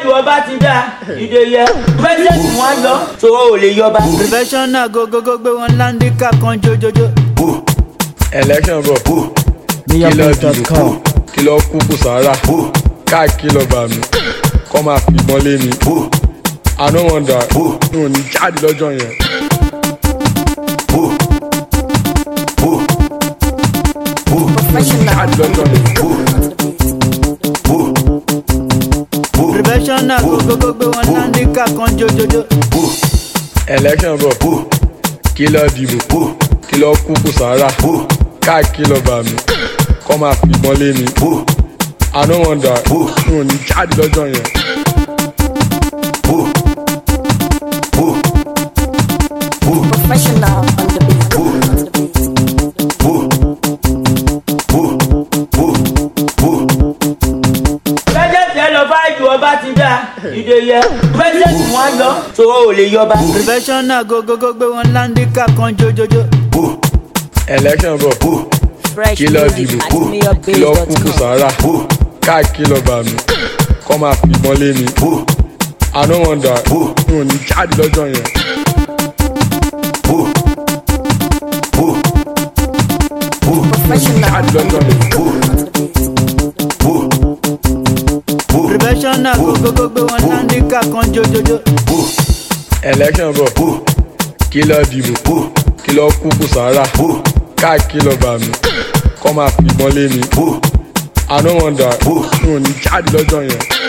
fáìlì ọba ti dá ìdèyẹ pẹ́sẹ̀ntì wọn lọ sọ̀rọ̀ ò lè yọba. professional gogogo gbé wọn láńdíkà kan jójójó. election bọ̀ Niyaboys.com. kìlọ̀ kúkú sàárà káàkiri lọ́ba mi kọ́ máa fi ìbọn lé mi I no wonder mi ò ní jáde lọ́jọ́ yẹn. professional gogogo gbé wọn láńdíkà kan jójójó. election bọ̀ kìlọ̀ dìbò kìlọ̀ kúkú sàárà káàkiri lọ́ba mi kọ́ máa fi ìbọn lé mi I no wonder mi ò ní jáde lọ́jọ́ yẹn. Professional on the beat. pẹ́sẹ̀ntì ẹ lọ fáìlì ọba ti dá ìdèyẹ pẹ́sẹ̀ntì wọn lọ sọ̀rọ̀ ò lè yọba. professional gogogo gbé wọn láńdíkà kan jójójó. election bọ̀ Fresh kìlọ̀ music dìbò at kìlọ̀ kúkú Niyaboys.com. sàárà káàkiri lọ́ba mi kọ́ máa fi ìbọn lé mi I no wonder mi ò ní jáde lọ́jọ́ yẹn. Professional jáde lọ́jọ́ yẹn. professional gogogo gbé wọn láńdíkà kan jójójó. election bọ̀ kìlọ̀ dìbò kìlọ̀ kúkú sàárà káàkiri lọ́ba mi kọ́ máa fi ìbọn lé mi I no wonder mi ò ní jáde lọ́jọ́ yẹn.